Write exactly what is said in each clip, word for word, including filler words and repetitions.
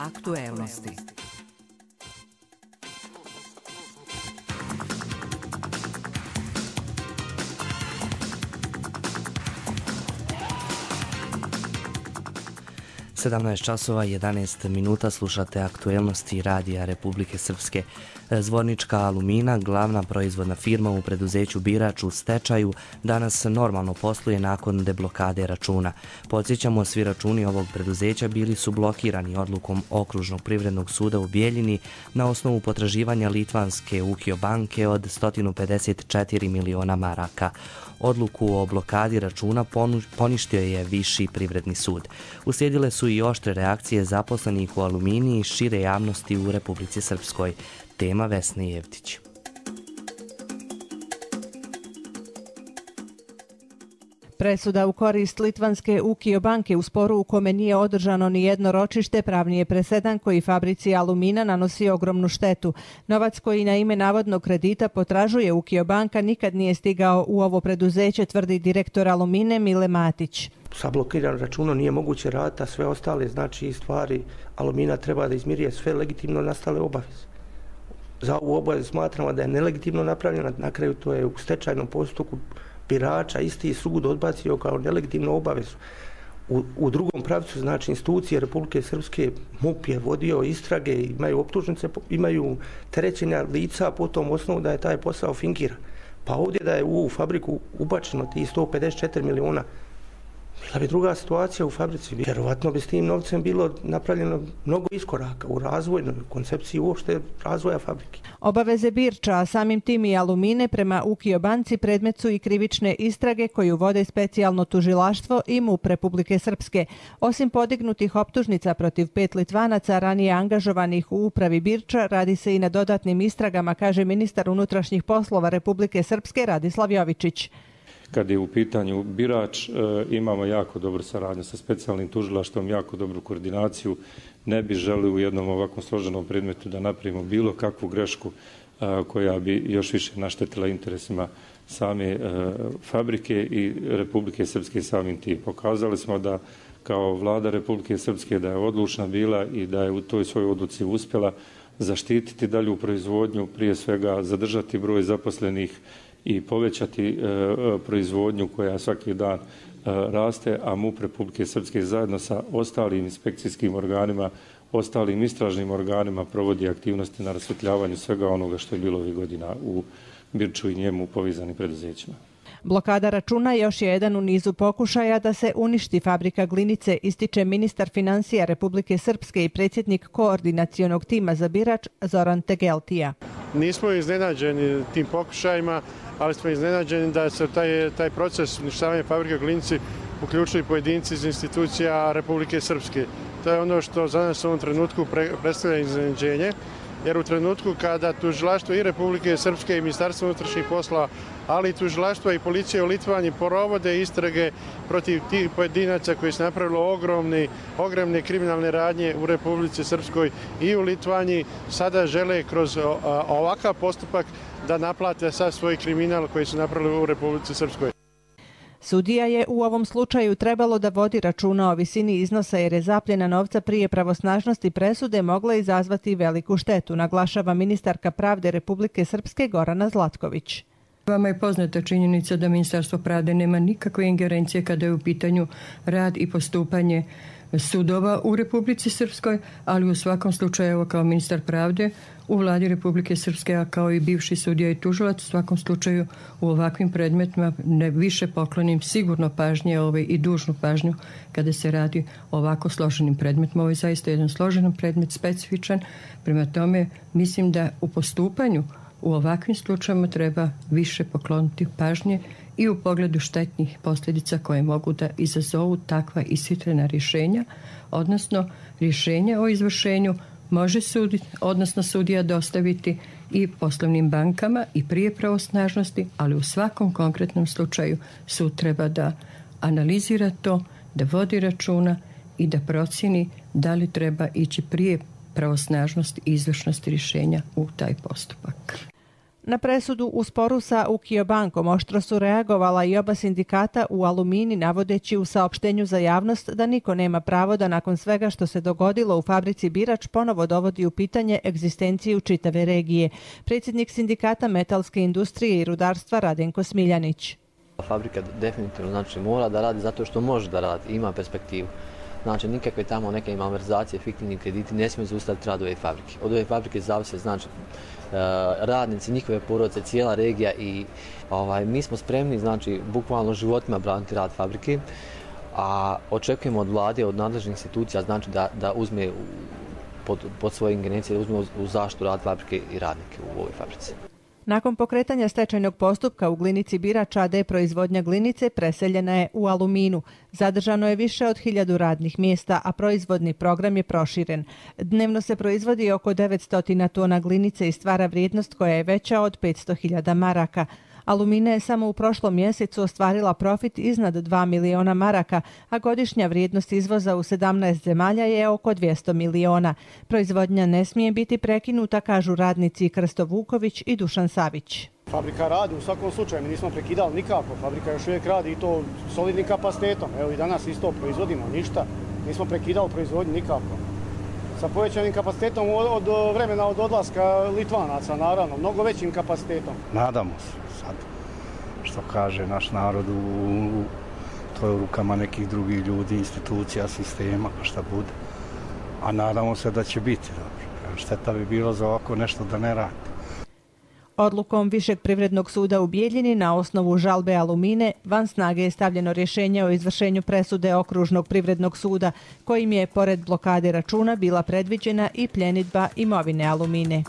Aktuelnosti. sedamnaest časova i jedanaest minuta, slušate aktuelnosti Radija Republike Srpske. Zvornička Alumina, glavna proizvodna firma u preduzeću Birač u stečaju, danas normalno posluje nakon deblokade računa. Podsjećamo, svi računi ovog preduzeća bili su blokirani odlukom Okružnog privrednog suda u Bijeljini na osnovu potraživanja litvanske Ukio banke od sto pedeset četiri miliona maraka. Odluku o blokadi računa poništio je Viši privredni sud. Uslijedile su i oštre reakcije zaposlenih u Alumini i šire javnosti u Republici Srpskoj. Tema Vesne Jevtić. Presuda u korist litvanske Ukio banke u sporu u kome nije održano ni jedno ročište pravni je presedan koji fabrici Alumina nanosi ogromnu štetu. Novac koji na ime navodnog kredita potražuje Ukio banka nikad nije stigao u ovo preduzeće, tvrdi direktor Alumine Mile Matić. Sa blokiranim računom nije moguće raditi, a sve ostale znači stvari Alumina treba da izmirije sve legitimno nastale obaveze. Za ovu obavezu smatramo da je nelegitimno napravljena, na kraju to je u stečajnom postupku Birača isti sud odbacio kao nelegitimnu obavezu. U, u drugom pravcu, znači institucije Republike Srpske, M U P je vodio istrage, imaju optužnice, imaju terećenja lica po tom osnovu da je taj posao fingiran. Pa ovdje da je u fabriku ubačeno ti sto pedeset četiri miliona, bila bi druga situacija u fabrici. Vjerovatno bi s tim novcem bilo napravljeno mnogo iskoraka u razvojnoj koncepciji uopšte razvoja fabrike. Obaveze Birča, a samim tim i Alumine prema Ukio banci predmet su i krivične istrage koju vode specijalno tužilaštvo i M U P Republike Srpske. Osim podignutih optužnica protiv pet Litvanaca ranije angažovanih u upravi Birča, radi se i na dodatnim istragama, kaže ministar unutrašnjih poslova Republike Srpske Radislav Jovičić. Kad je u pitanju Birač, e, imamo jako dobru saradnju sa specijalnim tužilaštvom, jako dobru koordinaciju. Ne bi želili u jednom ovakvom složenom predmetu da napravimo bilo kakvu grešku e, koja bi još više naštetila interesima same e, fabrike i Republike Srpske samim tim. Pokazali smo da kao vlada Republike Srpske da je odlučna bila i da je u toj svojoj odluci uspjela zaštititi dalju proizvodnju, prije svega zadržati broj zaposlenih i povećati e, proizvodnju koja svaki dan e, raste, a M U P Republike Srpske zajedno sa ostalim inspekcijskim organima, ostalim istražnim organima provodi aktivnosti na rasvjetljavanju svega onoga što je bilo ovih godina u Birču i njemu povezanim preduzećima. Blokada računa još je jedan u nizu pokušaja da se uništi fabrika glinice, ističe ministar financija Republike Srpske i predsjednik koordinacionog tima za Birač Zoran Tegeltija. Nismo iznenađeni tim pokušajima, ali smo iznenađeni da se taj, taj proces uništavanja fabrike glinice uključili pojedinci iz institucija Republike Srpske. To je ono što za nas u ovom trenutku pre, predstavlja iznenađenje, jer u trenutku kada tužilaštvo i Republike Srpske i Ministarstvo unutrašnjih poslova, ali i tužilaštvo i policija u Litvaniji provode istrage protiv tih pojedinaca koji su napravili ogromne, ogromne kriminalne radnje u Republici Srpskoj i u Litvaniji, sada žele kroz ovakav postupak da naplate sav svoj kriminal koji su napravili u Republici Srpskoj. Sudija je u ovom slučaju trebalo da vodi računa o visini iznosa jer je zapljena novca prije pravosnažnosti presude mogla izazvati veliku štetu, naglašava ministarka pravde Republike Srpske Gorana Zlatković. Vama je poznata činjenica da Ministarstvo pravde nema nikakve ingerencije kada je u pitanju rad i postupanje sudova u Republici Srpskoj, ali u svakom slučaju kao ministar pravde u vladi Republike Srpske, a kao i bivši sudija i tužilac, u svakom slučaju u ovakvim predmetima ne više poklonim sigurno pažnje ovaj, i dužnu pažnju kada se radi o ovako složenim predmetima. Ovo je zaista jedan složen predmet, specifičan, prema tome mislim da u postupanju u ovakvim slučajima treba više pokloniti pažnje i u pogledu štetnih posljedica koje mogu da izazovu takva ishitrena rješenja, odnosno rješenje o izvršenju može suditi, odnosno sudija dostaviti i poslovnim bankama i prije pravosnažnosti, ali u svakom konkretnom slučaju sud treba da analizira to, da vodi računa i da procjeni da li treba ići prije pravosnažnosti i izvršnosti rješenja u taj postupak. Na presudu u sporu sa Ukio bankom oštro su reagovala i oba sindikata u Alumini, navodeći u saopštenju za javnost da niko nema pravo da nakon svega što se dogodilo u fabrici Birač ponovo dovodi u pitanje egzistenciju čitave regije. Predsjednik sindikata metalske industrije i rudarstva Radenko Smiljanić. Fabrika definitivno znači mora da radi zato što može da radi, ima perspektivu. Znači nikakve tamo neke malverzacije, fiktivni krediti ne smiju zaustaviti rad ove fabrike. Od ove fabrike zavise znači radnici, njihove porodice, cijela regija i ovaj, mi smo spremni znači bukvalno životima braniti rad fabrike, a očekujemo od vlade, od nadležnih institucija znači da, da uzme pod, pod svoje ingerencije, da uzme u zaštitu rad fabrike i radnike u ovoj fabrici. Nakon pokretanja stečajnog postupka u Glinici Birač a d proizvodnja glinice preseljena je u Aluminu. Zadržano je više od hiljadu radnih mjesta, a proizvodni program je proširen. Dnevno se proizvodi oko devetsto tona glinice i stvara vrijednost koja je veća od petsto hiljada maraka. Alumina je samo u prošlom mjesecu ostvarila profit iznad dva miliona maraka, a godišnja vrijednost izvoza u sedamnaest zemalja je oko dvjesto miliona. Proizvodnja ne smije biti prekinuta, kažu radnici Krsto Vuković i Dušan Savić. Fabrika radi u svakom slučaju, mi nismo prekidali nikako. Fabrika još uvijek radi i to solidnim kapacitetom. Evo i danas isto proizvodimo, ništa. Nismo prekidali proizvodnju nikako. Sa povećanim kapacitetom od vremena od odlaska Litvanaca, naravno, mnogo većim kapacitetom. Nadamo se. Sad, što kaže naš narod, u, to je u rukama nekih drugih ljudi, institucija, sistema, pa šta bude. A nadamo se da će biti dobro. Šteta bi bilo za ovako nešto da ne radi. Odlukom Višeg privrednog suda u Bijeljini na osnovu žalbe Alumine van snage je stavljeno rješenje o izvršenju presude Okružnog privrednog suda, kojim je, pored blokade računa, bila predviđena i pljenidba imovine Alumine.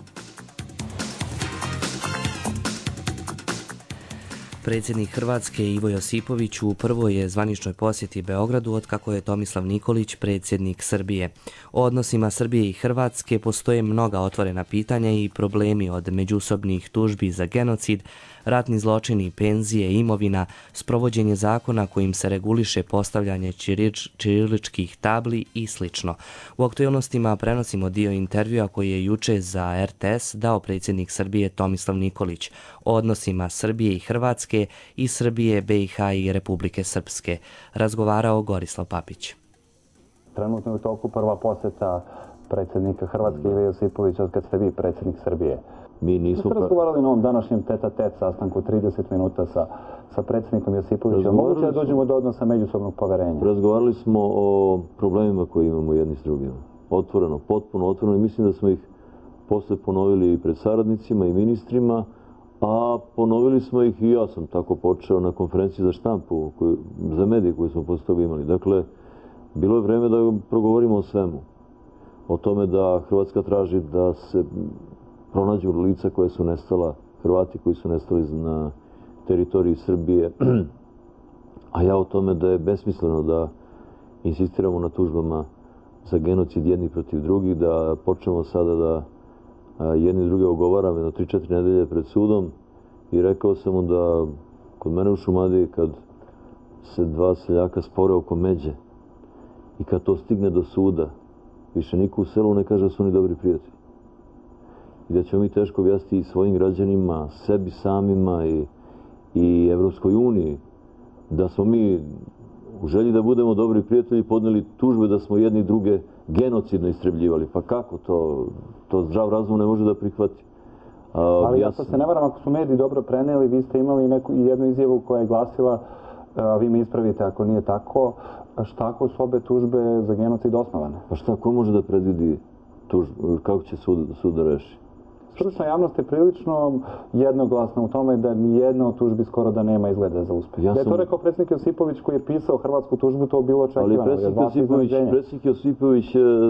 Predsjednik Hrvatske Ivo Josipović u prvoj je zvaničnoj posjeti Beogradu otkako je Tomislav Nikolić predsjednik Srbije. O odnosima Srbije i Hrvatske postoje mnoga otvorena pitanja i problemi, od međusobnih tužbi za genocid, ratni zločini, penzije, imovina, sprovođenje zakona kojim se reguliše postavljanje ćiriličkih tabli i sl. U aktualnostima prenosimo dio intervjua koji je juče za er te es dao predsjednik Srbije Tomislav Nikolić o odnosima Srbije i Hrvatske i Srbije, be i ha i Republike Srpske. Razgovarao Gorislav Papić. Trenutno je u toku prva posjeta predsjednika Hrvatske Ive Josipovića od kad ste vi predsjednik Srbije. Mi nismo... Ste razgovarali na ovom današnjem tete-a-tet sastanku trideset minuta sa, sa predsjednikom Josipovićem. Moguće da dođemo do odnosa međusobnog poverenja? Razgovarali smo o problemima koje imamo jedni s drugima. Otvoreno, potpuno otvoreno, i mislim da smo ih posle ponovili i pred saradnicima i ministrima, a ponovili smo ih i ja sam tako počeo na konferenciji za štampu, koju, za medije koje smo posle toga imali. Dakle, bilo je vreme da progovorimo o svemu. O tome da Hrvatska traži da se pronađu lica koje su nestala, Hrvati koji su nestali na teritoriji Srbije, a ja o tome da je besmisleno da insistiramo na tužbama za genocid jednih protiv drugih, da počnemo sada da jedni druge ogovaramo jedno tri četiri nedelje pred sudom, i rekao sam mu da kod mene u Šumadiji, kad se dva seljaka spore oko međe i kad to stigne do suda, više niko u selu ne kaže da su oni dobri prijatelji. I da ćemo mi teško objasniti i svojim građanima, sebi samima i, i Evropskoj uniji, da smo mi u želji da budemo dobri prijatelji podneli tužbe da smo jedni druge genocidno istrebljivali. Pa kako to? To zdrav razum ne može da prihvati. A, Ali ja sam... se ne varam, ako su mediji dobro preneli, vi ste imali neku, jednu izjavu koja je glasila, a, vi mi ispravite ako nije tako, šta ako su obe tužbe za genocid osnovane? Pa šta, ko može da predvidi tužbu, kako će sud, sud da reši? Stručna javnost je prilično jednoglasna u tome da nijedna od tužbi skoro da nema izgleda za uspjeh. Ja sam... Da je to rekao predsjednik Josipović koji je pisao hrvatsku tužbu, to bilo očekivano. Ali predsjednik Josipović, predsjednik Josipović,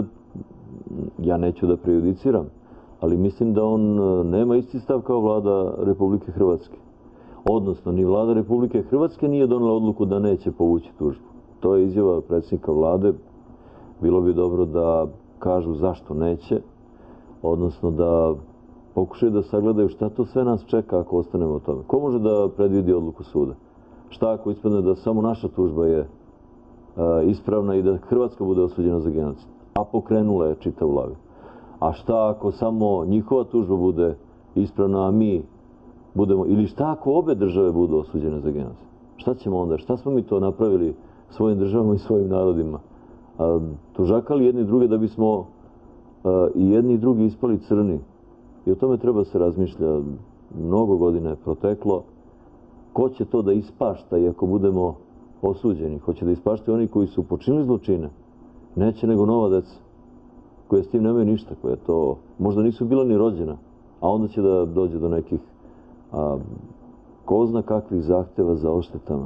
ja neću da prejudiciram, ali mislim da on nema isti stav kao vlada Republike Hrvatske. Odnosno, ni vlada Republike Hrvatske nije donela odluku da neće povući tužbu. To je izjava predsjednika vlade. Bilo bi dobro da kažu zašto neće, odnosno da pokušaju da sagledaju šta to sve nas čeka ako ostanemo o tome. Ko može da predvidi odluku suda? Šta ako ispadne da samo naša tužba je a, ispravna i da Hrvatska bude osuđena za genocid, a pokrenula je čitavu lavinu? A šta ako samo njihova tužba bude ispravna, a mi budemo, ili šta ako obe države budu osuđene za genocid? Šta ćemo onda? Šta smo mi to napravili svojim državama i svojim narodima? A, tužakali jedni druge da bismo a, i jedni i drugi ispali crni. I o tome treba se razmišlja. Mnogo godina je proteklo. Ko će to da ispašta i ako budemo osuđeni? Hoće da ispaštaju oni koji su počinili zločine? Neće nego nova deca, koje s tim nemaju ništa, koje to možda nisu bila ni rođena, a onda će da dođe do nekih a, ko zna kakvih zahteva za odštetama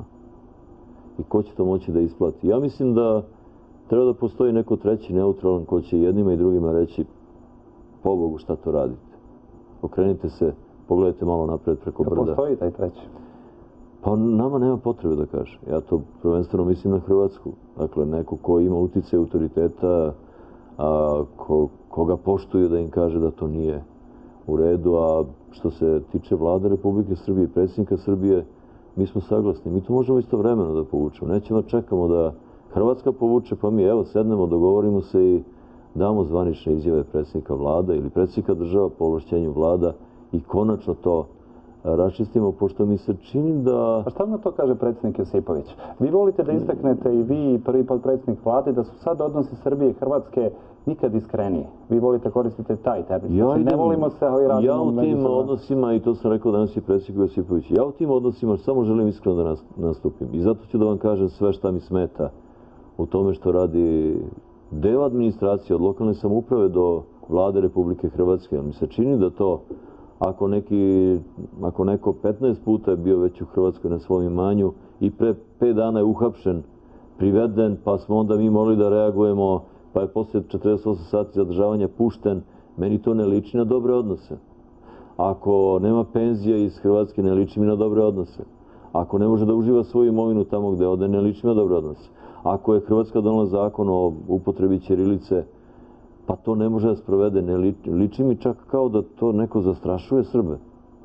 i ko će to moći da isplati. Ja mislim da treba da postoji neko treći neutralan ko će jednima i drugima reći pobogu šta to radite. Okrenite se, pogledajte malo napred preko brda. Da postoji taj treći? Pa nama nema potrebe da kaže. Ja to prvenstveno mislim na Hrvatsku. Dakle, neko ko ima utice autoriteta, a, ko, koga poštuju da im kaže da to nije u redu, a što se tiče vlade Republike Srbije i predsjednika Srbije, mi smo saglasni. Mi to možemo istovremeno da povučemo. Nećemo da čekamo da Hrvatska povuče, pa mi evo sednemo, dogovorimo se i damo zvanične izjave predsjednika vlada ili predsjednika država po ovlašćenju vlada i konačno to raščistimo, pošto mi se čini da... A šta na to kaže predsjednik Josipović? Vi volite da istaknete i vi i prvi potpredsjednik vlade da su sad odnosi Srbije i Hrvatske nikad iskreniji. Vi volite koristiti taj termin. Ja znači, idem, ne volimo se, ali radimo... Ja u tim odnosima, i to sam rekao danas i predsjednik Josipović, ja u tim odnosima samo želim iskreno da nastupim. I zato ću da vam kažem sve šta mi smeta u tome što radi deo administracije od lokalne samouprave do vlade Republike Hrvatske. Mi se čini da to, ako, neki, ako neko petnaest puta je bio već u Hrvatskoj na svom imanju i pre pet dana je uhapšen, priveden, pa smo onda mi morali da reagujemo, pa je poslije četrdeset osam sati zadržavanja pušten, meni to ne liči na dobre odnose. Ako nema penzija iz Hrvatske, ne liči mi na dobre odnose. Ako ne može da uživa svoju imovinu tamo gde ode, ne liči mi na dobre odnose. Ako je Hrvatska donela zakon o upotrebi ćirilice, pa to ne može da sprovede. Ne liči, liči mi čak kao da to neko zastrašuje Srbe.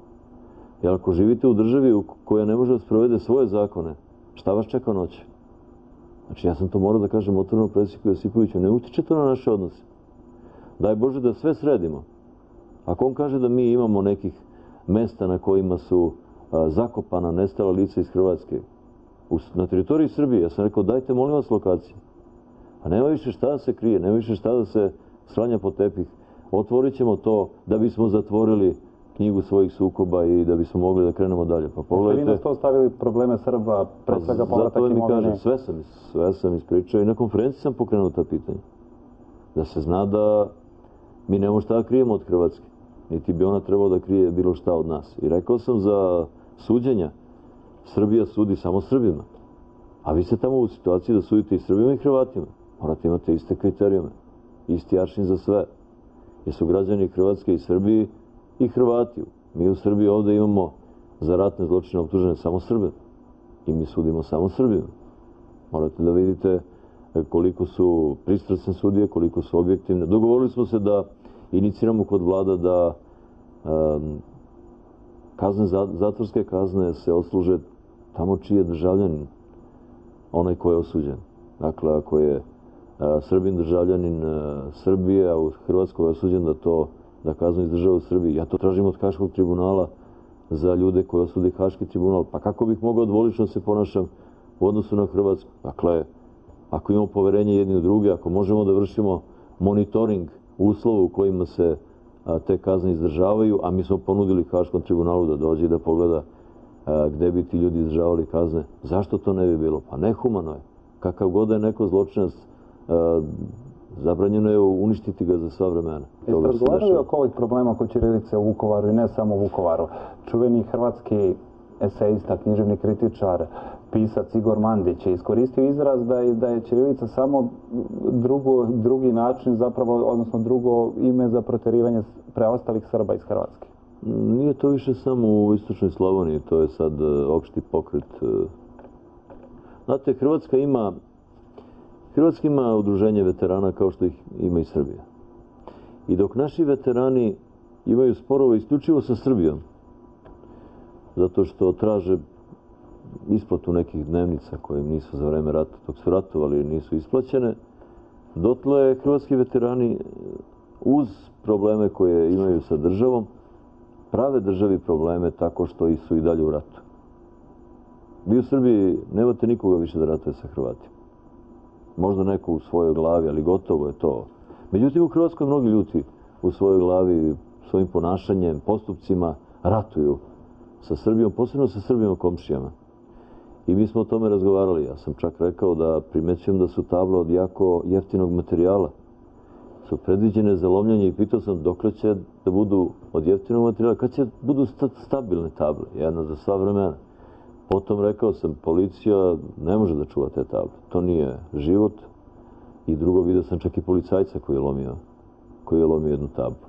Jer ako živite u državi koja ne može da sprovede svoje zakone, šta vas čeka noć? Znači, ja sam to morao da kažem otvoreno predsjedniku Josipoviću, ne utiče to na naše odnose. Daj Bože da sve sredimo. Ako on kaže da mi imamo nekih mesta na kojima su a, zakopana, nestala lica iz Hrvatske, u, na teritoriji Srbije, ja sam rekao, dajte molim vas lokacije. A nema više šta da se krije, nema više šta da se slanja po tepih. Otvorit ćemo to da bismo zatvorili knjigu svojih sukoba i da bismo mogli da krenemo dalje. Pa pogledajte... Jeste vi nas to ostavili probleme Srba, pre svega povratak imovine? Zato mi kažem, sve sam, sve sam ispričao i na konferenciji sam pokrenuo ta pitanja. Da se zna da mi nemo šta da krijemo od Hrvatske. Niti bi ona trebala da krije bilo šta od nas. I rekao sam za suđenja, Srbija sudi samo Srbima. A vi ste tamo u situaciji da sudite i Srbima i Hrvatima. Morate imati iste kriterijume. Isti aršin za sve. Jer su građani Hrvatske i Srbiji i Hrvati. Mi u Srbiji ovdje imamo za ratne zločine optužene samo Srbe. I mi sudimo samo Srbima. Morate da vidite koliko su pristrasne sudije, koliko su objektivne. Dogovorili smo se da iniciramo kod vlada da um, kazne, zatvorske kazne se odsluže tamo čiji je državljanin onaj ko je osuđen. Dakle, ako je uh, Srbin državljanin uh, Srbije, a u Hrvatskoj je osuđen da to da kaznu izdržava u Srbiji. Ja to tražim od Haškog tribunala za ljude koje osudi Haški tribunal. Pa kako bih mogao dvolično se ponašam u odnosu na Hrvatsku? Dakle, ako imamo poverenje jedni u druge, ako možemo da vršimo monitoring uslova u kojima se a, te kazne izdržavaju, a mi smo ponudili Haškom tribunalu da dođe i da pogleda a, gde bi ti ljudi izdržavali kazne. Zašto to ne bi bilo? Pa nehumano je. Kakav god je neko zločinac, a, zabranjeno je uništiti ga za sva vremena. Jeste razgovarali oko ovih problema oko ćirilice u Vukovaru i ne samo u Vukovaru? Čuveni hrvatski esejista, književni kritičar, pisac Igor Mandić je iskoristio izraz da je, da je ćirilica samo drugo, drugi način, zapravo, odnosno drugo ime za proterivanje preostalih Srba iz Hrvatske. Nije to više samo u istočnoj Slavoniji, to je sad opšti pokret. Znate, Hrvatska ima Hrvatska ima udruženje veterana kao što ih ima i Srbija. I dok naši veterani imaju sporove isključivo sa Srbijom, zato što traže isplatu nekih dnevnica koje nisu za vreme rata, dok su ratovali, nisu isplaćene, dotle hrvatski veterani uz probleme koje imaju sa državom prave državi probleme tako što su i dalje u ratu. Vi u Srbiji nemate nikoga više da ratuje sa Hrvatima. Možda neko u svojoj glavi, ali gotovo je to. Međutim, u Hrvatskoj mnogi ljudi u svojoj glavi, svojim ponašanjem, postupcima ratuju sa Srbijom, posebno sa Srbijom komšijama. I mi smo o tome razgovarali. Ja sam čak rekao da primećujem da su table od jako jeftinog materijala. Su predviđene za lomljanje i pitao sam dokle će da budu od jeftinog materijala, kad će budu stabilne table, jedna za sva vremena. Potom rekao sam, policija ne može da čuva te table. To nije život. I drugo, vidio sam čak i policajca koji je lomio, koji je lomio jednu tablu.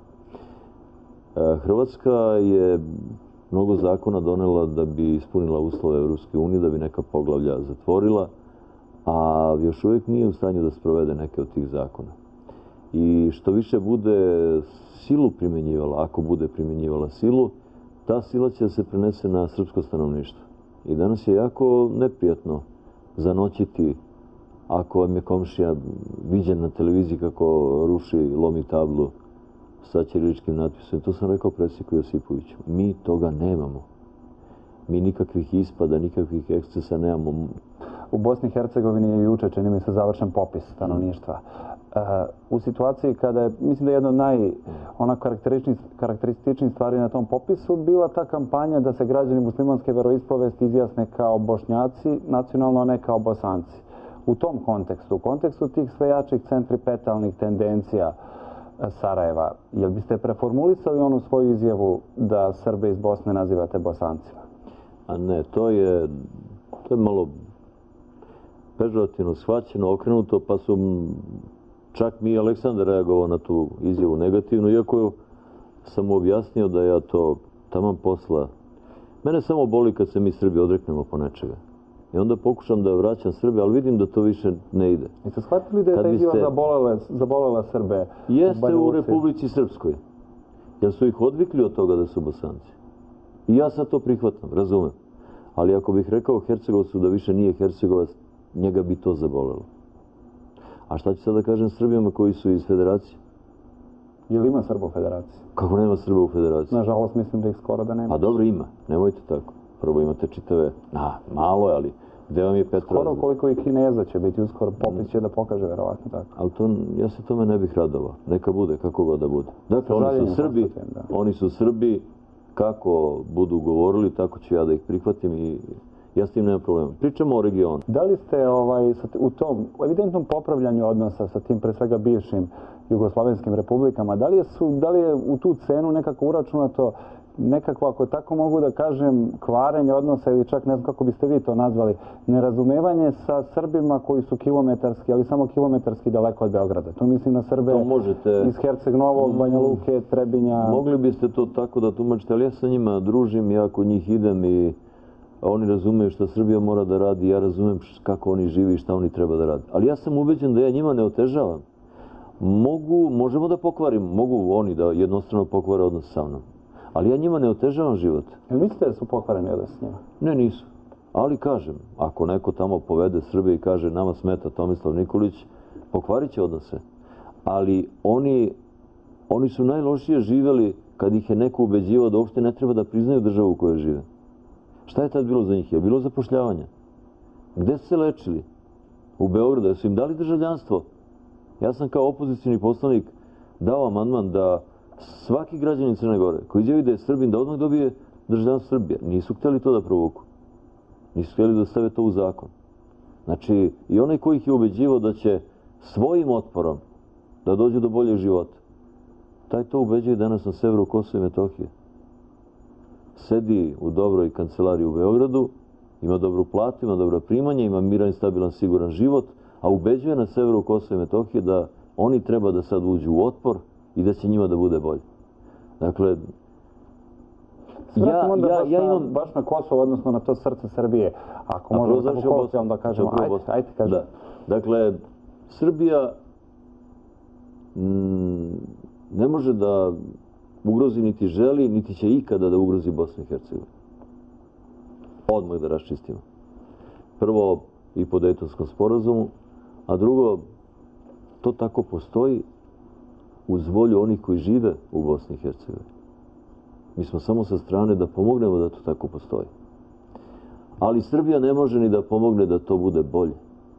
Hrvatska je mnogo zakona donela da bi ispunila uslove Evropske unije, da bi neka poglavlja zatvorila, a još uvijek nije u stanju da sprovede neke od tih zakona. I što više bude silu primjenjivala, ako bude primjenjivala silu, ta sila će se prenese na srpsko stanovništvo. I danas je jako neprijatno zanoćiti ako vam je komšija viđen na televiziji kako ruši, lomi tablu sa ćiriličkim natpisom. To sam rekao predsjedniku Josipoviću. Mi toga nemamo. Mi nikakvih ispada, nikakvih ekscesa nemamo. U Bosni i Hercegovini je juče, čini mi se, završen popis stanovništva. U situaciji kada je, mislim da je jedna od naj, ona karakterističnih stvari na tom popisu bila ta kampanja da se građani muslimanske veroispovesti izjasne kao Bošnjaci, nacionalno, a ne kao Bosanci. U tom kontekstu, u kontekstu tih sve jačih centripetalnih tendencija Sarajeva, jel biste preformulisali onu svoju izjavu da Srbe iz Bosne nazivate Bosancima? A ne, to je, to je malo pežorativno shvaćeno, okrenuto, pa su čak mi i Aleksandar reagovao na tu izjavu negativno, iako sam mu objasnio da ja to taman posla. Mene samo boli kad se mi Srbi odreknemo po nečega. I onda pokušam da vraćam Srbe, ali vidim da to više ne ide. Jeste shvatili da je ta izjava zabolela Srbe? Jeste u Republici Srpskoj. Jer su ih odvikli od toga da su Bosanci. I ja sad to prihvatam, razumem. Ali ako bih rekao Hercegovcu da više nije Hercegovac, njega bi to zabolelo. A šta ću sad da kažem Srbijama koji su iz federacije? Je li ima Srba u federaciji? Kako nema Srba u federaciji? Nažalost, mislim da ih skoro da nema. Pa dobro ima, nemojte tako. Prvo imate čitave, na, malo je, ali gde vam je Petra? Skoro koliko i Kineza će biti uskoro, popis će da pokaže, verovatno tako. Ali to, ja se tome ne bih radovao. Neka bude, kako god da bude. Dakle, oni su Srbi, oni su Srbi, kako budu govorili, tako ću ja da ih prihvatim i ja s tim nemam problema. Pričamo o regionu. Da li ste ovaj, u tom evidentnom popravljanju odnosa sa tim, pre svega, bivšim jugoslovenskim republikama, da li je, su, da li je u tu cenu nekako uračunato nekako, ako tako mogu da kažem, kvarenje odnosa ili čak ne znam kako biste vi to nazvali, nerazumevanje sa Srbima koji su kilometarski, ali samo kilometarski daleko od Beograda. Tu mislim na Srbe možete, iz Herceg Novog, Banja Luke, Trebinja. Mogli biste to tako da tumačite, ali ja sa njima družim, ja kod njih idem i oni razumeju šta Srbija mora da radi, ja razumem kako oni živi i šta oni treba da radi. Ali ja sam ubeđen da ja njima ne otežavam. Mogu, možemo da pokvarimo, mogu oni da jednostrano pokvare odnos sa mnom. Ali ja njima ne otežavam život. Jel mislite da su pokvareni odnos s njima? Ne, nisu. Ali kažem, ako neko tamo povede Srbe i kaže nama smeta Tomislav Nikolić, pokvarit će odnose. Ali oni, oni su najlošije živjeli kad ih je neko ubeđivao da uopšte ne treba da priznaju državu u kojoj žive. Šta je tad bilo za njih? Je bilo zapošljavanja? Gde su se lečili? U Beogradu. Jesu im dali državljanstvo? Ja sam kao opozicijni poslanik dao amandman da svaki građanin Crne Gore koji izjavi da je Srbin, da odmah dobije državljanstvo Srbije. Nisu htjeli to da provuku. Nisu htjeli da stave to u zakon. Znači, i onaj koji ih je ubeđivao da će svojim otporom da dođu do boljeg života, taj to ubeđuje danas na severu Kosova i Metohije. Sedi u dobroj kancelariji u Beogradu, ima dobru platu, ima dobro primanje, ima miran, stabilan, siguran život, a ubeđuje na severu Kosova i Metohije da oni treba da sad uđu u otpor i da će njima da bude bolje. Dakle, ja, ja, ja imam... Baš na Kosovo, odnosno na to srce Srbije. Ako možemo tako kolokvijalno da kažemo, ajde, ajde kažemo. Da. Dakle, Srbija m, ne može da ugrozi niti želi, niti će ikada da ugrozi Bosnu i Hercegovinu. Odmah da raščistimo. Prvo i po Dejtonskom sporazumu, a drugo, to tako postoji uz volju onih koji žive u Bosni i Hercegovini. Mi smo samo sa strane da pomognemo da to tako postoji. Ali Srbija ne može ni da pomogne da to bude bolje.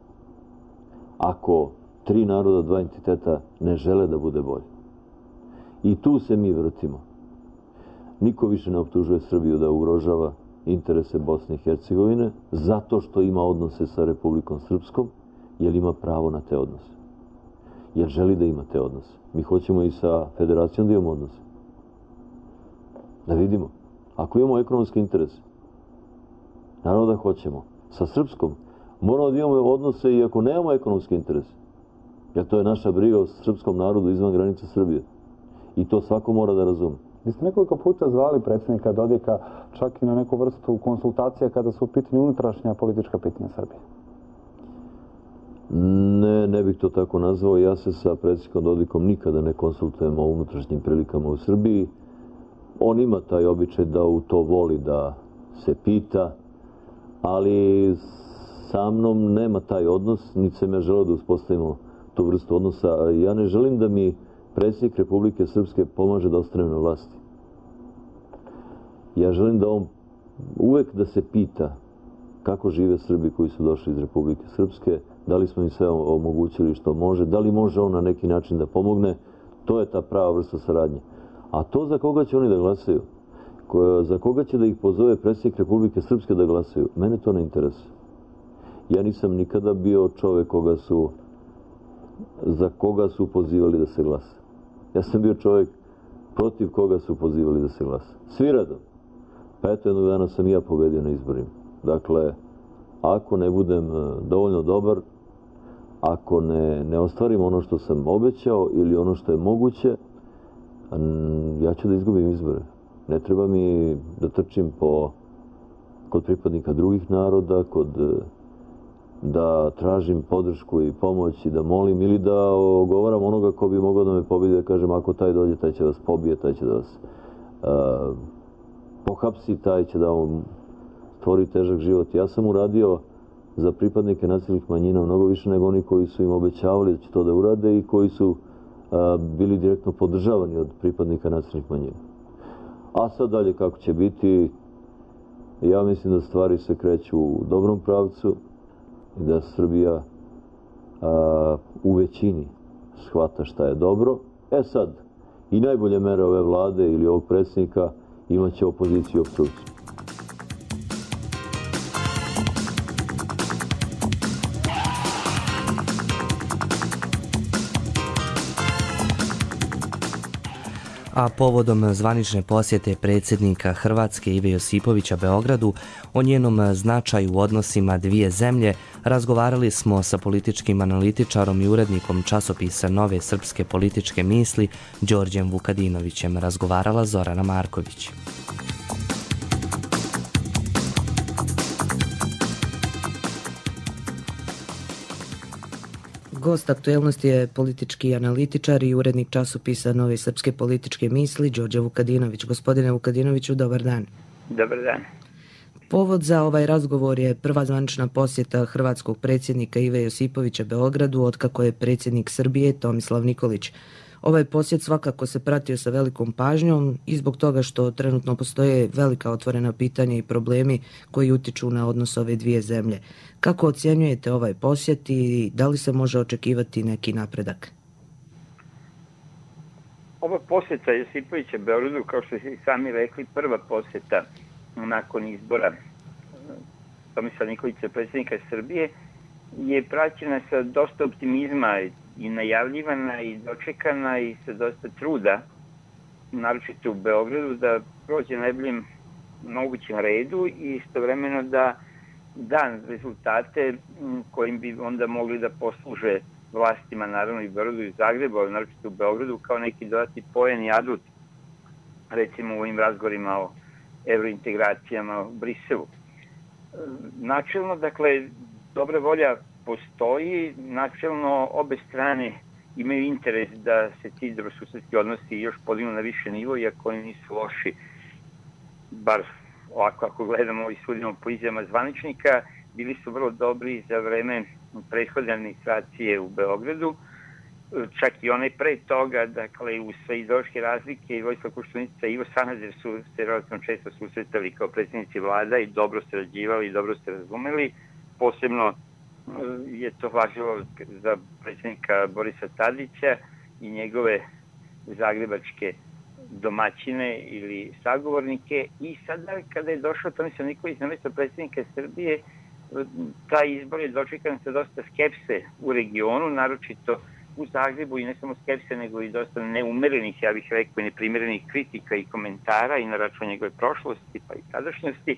Ako tri naroda, dva entiteta ne žele da bude bolje. I tu se mi vrtimo. Niko više ne optužuje Srbiju da ugrožava interese Bosne i Hercegovine zato što ima odnose sa Republikom Srpskom, jer ima pravo na te odnose. Jer želi da ima te odnose. Mi hoćemo i sa Federacijom da imamo odnose. Da vidimo. Ako imamo ekonomski interes, naravno da hoćemo. Sa Srpskom moramo da imamo odnose i ako nemamo ekonomski interes. Jer to je naša briga o srpskom narodu izvan granica Srbije. I to svako mora da razume. Vi ste nekoliko puta zvali predsjednika Dodika čak i na neku vrstu konsultacija kada su u pitanju unutrašnja politička pitanja Srbije. Ne, ne bih to tako nazvao. Ja se sa predsjednikom Dodikom nikada ne konsultujem o unutrašnjim prilikama u Srbiji. On ima taj običaj da u to voli da se pita, ali sa mnom nema taj odnos, niti sam ja želeo da uspostavimo tu vrstu odnosa. Ja ne želim da mi predsjednik Republike Srpske pomaže da ostanem na vlasti. Ja želim da on uvek da se pita kako žive Srbi koji su došli iz Republike Srpske, da li smo im sve omogućili što može, da li može on na neki način da pomogne. To je ta prava vrsta saradnje. A to za koga će oni da glasaju, za koga će da ih pozove predsjednik Republike Srpske da glasaju, mene to ne interesuje. Ja nisam nikada bio čovek koga su, za koga su pozivali da se glasa. Ja sam bio čovjek protiv koga su pozivali da se glasa. Svi redom. Pa eto, jednog dana sam i ja pobedio na izborima. Dakle, ako ne budem dovoljno dobar, ako ne, ne ostvarim ono što sam obećao ili ono što je moguće, ja ću da izgubim izbore. Ne treba mi da trčim po, kod pripadnika drugih naroda, kod, da tražim podršku i pomoć i da molim ili da ogovaram onoga ko bi mogao da me pobedi, da kažem ako taj dođe, taj će vas pobije, taj će da vas uh, pohapsi, taj će da vam stvori težak život. Ja sam uradio za pripadnike nacionalnih manjina mnogo više nego oni koji su im obećavali da će to da urade i koji su a, bili direktno podržavani od pripadnika nacionalnih manjina. A sad dalje kako će biti, ja mislim da stvari se kreću u dobrom pravcu i da Srbija a, u većini shvata šta je dobro. E sad, i najbolje mere ove vlade ili ovog predsjednika imaće opoziciju i opstrukciju. A povodom zvanične posjete predsjednika Hrvatske Ive Josipovića Beogradu, o njenom značaju u odnosima dvije zemlje, razgovarali smo sa političkim analitičarom i urednikom časopisa Nove srpske političke misli, Đorđem Vukadinovićem. Razgovarala Zorana Marković. Gost aktuelnosti je politički analitičar i urednik časopisa Nove srpske političke misli, Đorđe Vukadinović. Gospodine Vukadinoviću, dobar dan. Dobar dan. Povod za ovaj razgovor je prva zvanična posjeta hrvatskog predsjednika Ive Josipovića Beogradu otkako je predsjednik Srbije Tomislav Nikolić. Ovaj posjet svakako se pratio sa velikom pažnjom i zbog toga što trenutno postoje velika otvorena pitanja i problemi koji utiču na odnos ove dvije zemlje. Kako ocjenjujete ovaj posjet i da li se može očekivati neki napredak? Ova posjeta Josipovića Beogradu, kao što ste sami rekli, prva posjeta nakon izbora Tomislava Nikolića, predsjednika Srbije, je praćena sa dosta optimizma i najavljivana i dočekana i sa dosta truda, naročito u Beogradu, da prođe najboljim mogućem redu i istovremeno da da rezultate kojim bi onda mogli da posluže vlastima, naravno i Beogradu i Zagrebu, ali naročito u Beogradu, kao neki dodatni poen i adut, recimo u ovim razgovorima o evrointegracijama u Briselu. Načelno, dakle, dobra volja postoji, načelno obe strane imaju interes da se ti dobrosusedski odnosi još podignu na više nivo, iako oni nisu loši, bar ovako ako gledamo i sudimo po izjavama zvaničnika, bili su vrlo dobri za vreme prethodne administracije u Beogradu. čak i one pre toga, dakle, uz sve ideološke razlike i Vojislav Koštunica i Ivo Sanader su se relativno često susretali kao predsjednici vlada i dobro sarađivali i dobro se razumeli. Posebno je to važilo za predsjednika Borisa Tadića i njegove zagrebačke domaćine ili sagovornike. I sada kada je došao Tomislav Nikolić na mesto predsjednika Srbije, taj izbor je dočekan sa dosta skepse u regionu, naročito u Zagrebu, i ne samo skepse, nego i dosta neumerenih, ja bih rekao, i neprimjerenih kritika i komentara i na račun njegove prošlosti pa i sadašnjosti.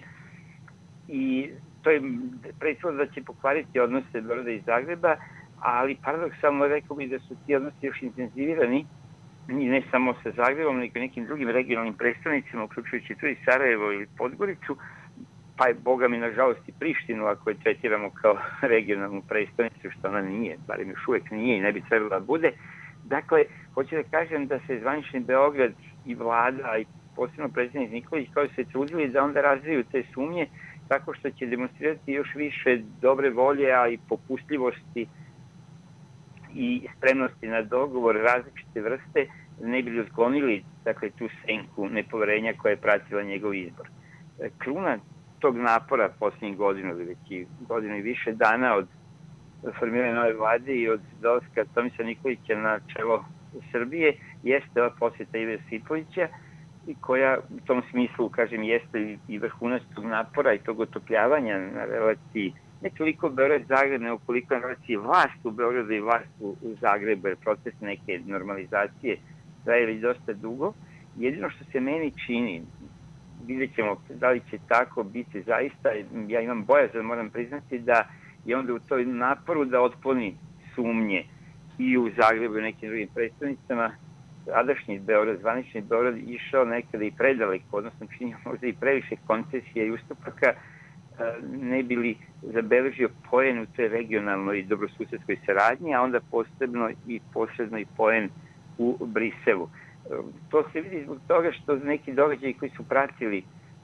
I to je predstavljeno da će pokvariti odnose Beograda i Zagreba, ali paradoksalno rekao bih da su ti odnosi još intenzivirani, ne samo sa Zagrebom, nego i nekim drugim regionalnim predstavnicima, uključujući tu i Sarajevo ili Podgoricu, pa je, boga mi, nažalost, i Prištinu, ako je tretiramo kao regionalnu predstavnicu, što ona nije, barem još uvek nije i ne bi trebala da bude. Dakle, hoću da kažem da se zvanični Beograd i vlada, i posebno predsjednik Nikolić, kao se trudili da onda razviju te sumnje, tako što će demonstrirati još više dobre volje, a i popustljivosti i spremnosti na dogovor različite vrste, ne bi li otklonili, dakle, tu senku nepoverenja koja je pratila njegov izbor. Kruna tog napora posljednjih godina, ili već i godinu i više dana od formiranja nove vlade i od dolaska Tomislava Nikolića na čelo Srbije, jeste ova posjeta Ive Josipovića, i koja u tom smislu, kažem, jeste i vrhunac tog napora i tog otopljavanja na relaciji ne toliko Beograd-Zagreb, nego koliko na relaciji vlast u Beogradu i vlast u Zagrebu, jer proces neke normalizacije traje već dosta dugo. Jedino što se meni čini, vidjet ćemo da li će tako biti zaista, ja imam bojazan, moram priznati, da je onda u toj naporu da otkloni sumnje i u Zagrebu i nekim drugim predstavnicama, sadašnji Beograd, zvanični Beograd, išao nekada i predaleko, odnosno činio možda i previše koncesija i ustupaka, ne bi li zabeležio poen u toj regionalnoj i dobrosusedskoj saradnji, a onda posebno i posredno i poen u Briselu. To se vidi zbog toga što neki događaji koji su pratili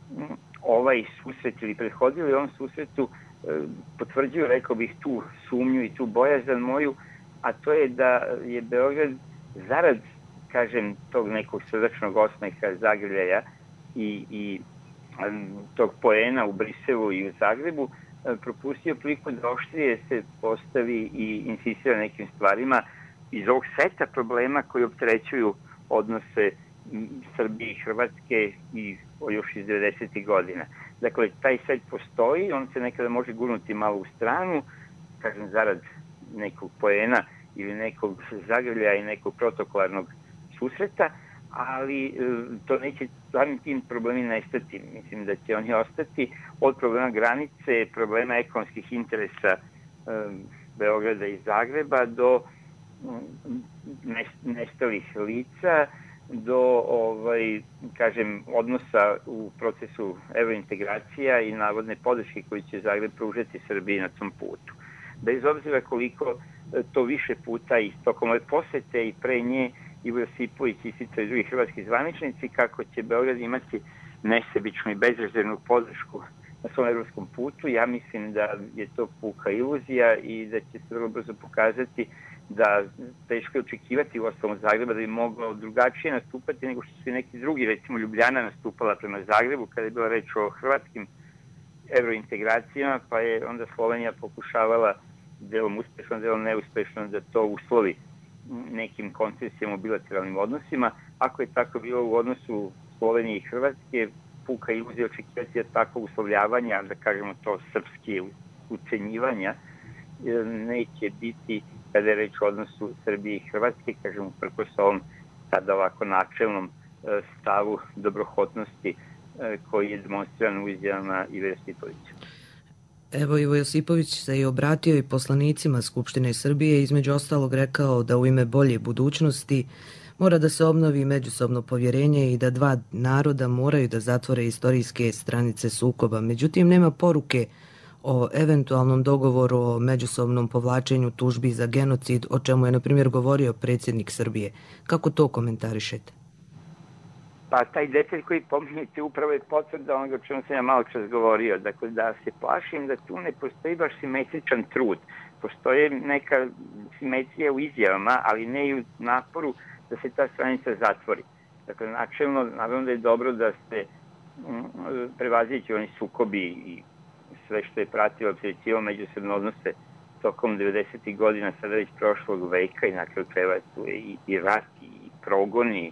ovaj susret ili prethodili ovom susretu potvrđuju, rekao bih, tu sumnju i tu bojazan moju, a to je da je Beograd zarad, kažem, tog nekog srdačnog osmeha, zagrljaja i, i tog poena u Briselu i u Zagrebu propustio priliku da oštrije se postavi i insistira nekim stvarima iz ovog seta problema koji opterećuju odnose Srbije i Hrvatske i još iz devedesetih godina. Dakle, taj set postoji, on se nekada može gurnuti malo u stranu, kažem, zarad nekog poena ili nekog zagrljaja i nekog protokolarnog susreta, ali to neće samim tim problemi nestati. Mislim da će oni ostati od problema granice, problema ekonomskih interesa Beograda i Zagreba do nestalih lica, do, ovaj, kažem, odnosa u procesu evrointegracija i navodne podrške koji će Zagreb pružati Srbiji na tom putu. Bez obzira koliko to više puta i tokom ove posete i pre nje Ivo Josipović isticao i drugi hrvatski zvaničnici kako će Beograd imati nesebičnu i bezrezervnu podršku na svom evropskom putu. Ja mislim da je to puka iluzija i da će se vrlo brzo pokazati da teško je očekivati u ostalom Zagreba da bi mogao drugačije nastupati nego što su i neki drugi, recimo Ljubljana nastupala prema Zagrebu kada je bila reč o hrvatskim evrointegracijama, pa je onda Slovenija pokušavala delom uspešno, delom neuspešno da to uslovi nekim koncesijama u bilateralnim odnosima. Ako je tako bilo u odnosu Slovenije i Hrvatske, puka iluzija očekivati od takvog uslovljavanja, da kažemo to srpske ucenjivanja, neće biti kada je reč o odnosu Srbije i Hrvatske, kažemo, preko s ovom sada ovako načelnom stavu dobrohotnosti koji je demonstriran u izjavama Ive Josipovića. Evo, Ivo Josipović se i obratio i poslanicima Skupštine Srbije, između ostalog rekao da u ime bolje budućnosti mora da se obnovi međusobno povjerenje i da dva naroda moraju da zatvore istorijske stranice sukoba. Međutim, nema poruke o eventualnom dogovoru o međusobnom povlačenju tužbi za genocid, o čemu je, na primjer, govorio predsjednik Srbije. Kako to komentarišete? Pa taj detalj koji pominjete upravo je potvrda onoga o čemu sam ja malo čas govorio. Dakle, da se plašim da tu ne postoji baš simetričan trud. postoje neka simetrija u izjavama, ali ne i u naporu da se ta stranica zatvori. Dakle, načelno, naravno da je dobro da se prevazići oni sukobi i sve što je pratilo, opterećivalo međusobne odnose tokom devedesetih godina, sada već prošlog veka, i na kraju krajeva tu je i, i rat, i progoni,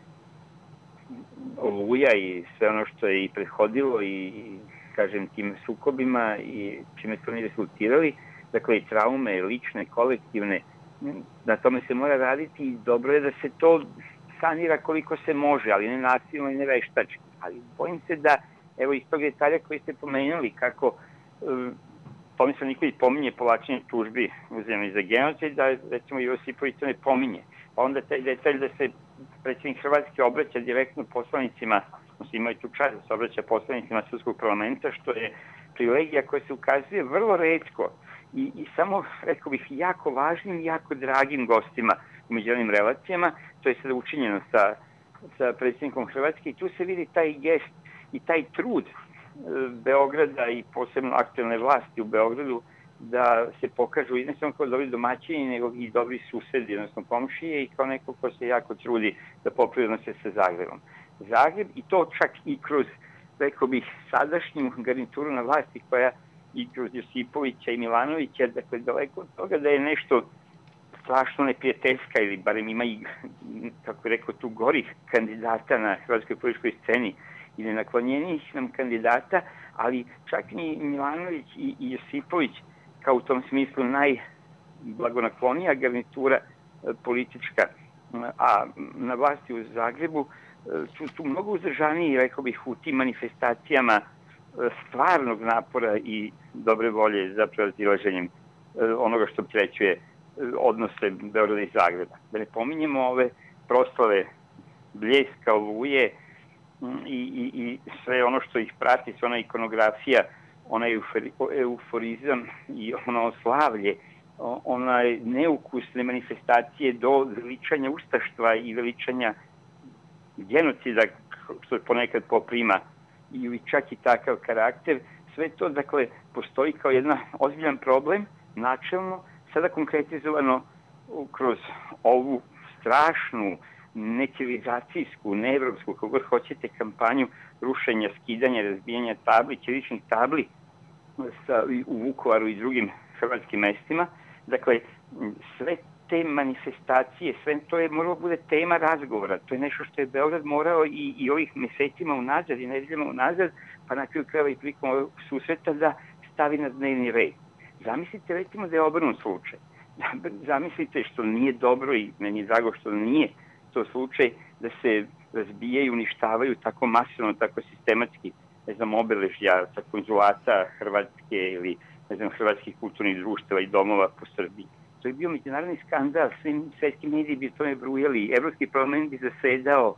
Oluja i sve ono što je i prethodilo i, kažem, tim sukobima i čime su oni rezultirali. Dakle, i traume, lične, kolektivne, na tome se mora raditi i dobro je da se to sanira koliko se može, ali ne nasilno i ne veštački. Ali bojim se da, evo iz tog detalja koji ste pomenuli, kako um, Tomislav Nikolić pominje povlačenje tužbi uzajamnih za genocid, da recimo Josipović to ne pominje. Pa onda taj detalj da se predsjednik Hrvatske obraća direktno poslanicima, odnosno imaju tu čast da se obraća poslanicima Srpskog parlamenta, što je privilegija koja se ukazuje vrlo retko i, i samo, rekao bih, jako važnim i jako dragim gostima u međunarodnim relacijama. To je sada učinjeno sa, sa predsjednikom Hrvatske i tu se vidi taj gest i taj trud e, Beograda i posebno aktualne vlasti u Beogradu da se pokažu i ne samo kao dobri domaćini, nego i dobri susedi, odnosno komšije, i kao neko ko se jako trudi da popravi odnose sa Zagrebom. Zagreb, i to čak i kroz, rekao bih, sadašnju garnituru na vlasti, koja i kroz Josipovića i Milanovića, dakle, daleko od toga da je nešto strašno neprijateljska, ili barem ima i, kako je rekao, tu gorih kandidata na hrvatskoj političkoj sceni i nenaklonjenijih nam kandidata, ali čak ni Milanović i, i Josipović kao u tom smislu najblagonaklonija garnitura politička, a na vlasti u Zagrebu su tu mnogo uzdržaniji, rekao bih, u tim manifestacijama stvarnog napora i dobre volje za prevazilaženjem onoga što trećuje odnose Beograda i Zagreba. Da ne pominjemo ove proslave Bljeska, Oluje i, i, i sve ono što ih prati, sve ona ikonografija, onaj euforizam i ono slavlje, onaj neukusne manifestacije do veličanja ustaštva i veličanja genocida, što ponekad poprima i čak i takav karakter. Sve to, dakle, postoji kao jedan ozbiljan problem, načelno, sada konkretizovano kroz ovu strašnu, necivilizacijsku, neevropsku, kako god hoćete, kampanju rušenja, skidanja, razbijanja tabli, ćiriličnih tabli sa, u Vukovaru i drugim hrvatskim mestima. Dakle, sve te manifestacije, sve to je moralo bude tema razgovora. To je nešto što je Beograd morao i, i ovih mesecima unazad i nedeljama unazad, pa na kraju krajeva i prilikom ovog susreta da stavi na dnevni red. Zamislite, recimo, da je obrnut slučaj. Zamislite, što nije dobro i meni je drago što nije to slučaj, da se razbijaju i uništavaju tako masivno, tako sistematski, ne znam, obeležja sa konzulata Hrvatske ili, ne znam, hrvatskih kulturnih društava i domova po Srbiji. To je bio međunarodni skandal, svi svetski mediji bi tome brujali, Evropski parlament bi zasedao,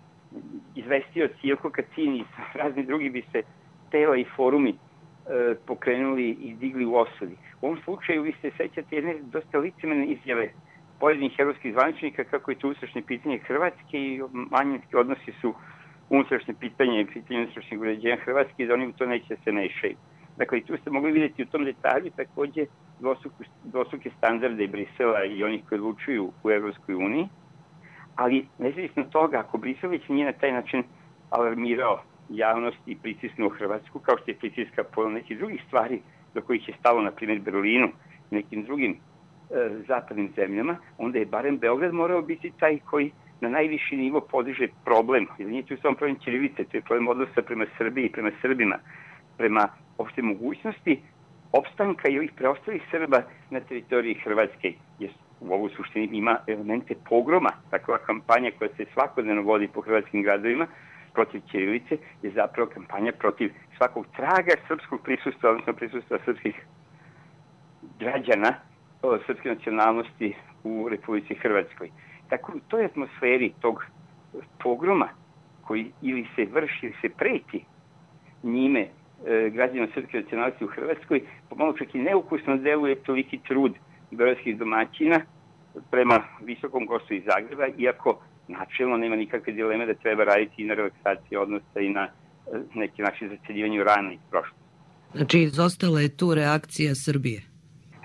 izvestioci Ilko Kacin i razni drugi bi se tela i forumi e, pokrenuli i digli u osudi. U ovom slučaju vi se sećate jedne dosta licemerne izjave pojedinih evropskih zvaničnika kako je to unutrašnje pitanje Hrvatske i manjinski odnosi su unutrašnje pitanje i pitanje unutrašnjeg uređenja Hrvatske i da oni u to neće se mešaju. Dakle, i tu ste mogli vidjeti u tom detalju takođe dvostruke standarde Brisela i onih koji odlučuju u Evropskoj uniji, ali nezavisno toga, ako Brisel već nije na taj način alarmirao javnost i pritisnuo Hrvatsku, kao što je pritiska po nekih drugih stvari do kojih je stalo, na primjer, Berlinu i nekim drugim e, zapadnim zemljama, onda je barem Beograd morao biti taj koji na najviši nivo podiže problem. Jer nije tu samo problem ćirilice, to je problem odnosa prema Srbiji, prema Srbima, prema opšte mogućnosti opstanka i ovih preostalih Srba na teritoriji Hrvatske. Jer u ovu suštini ima elemente pogroma. Takva kampanja koja se svakodnevno vodi po hrvatskim gradovima protiv ćirilice je zapravo kampanja protiv svakog traga srpskog prisustva, odnosno prisustva srpskih građana, srpske nacionalnosti u Republici Hrvatskoj. Tako u toj atmosferi tog pogroma koji ili se vrši ili se preti njime e, građanima srpske nacionalnosti u Hrvatskoj, pomalo čak i neukusno deluje toliki trud beogradskih domaćina prema visokom gostu iz Zagreba, iako načelno nema nikakve dileme da treba raditi i na relaksaciji odnosa i na e, neki način zaceljivanju rana iz prošlosti. Znači, izostala je tu reakcija Srbije?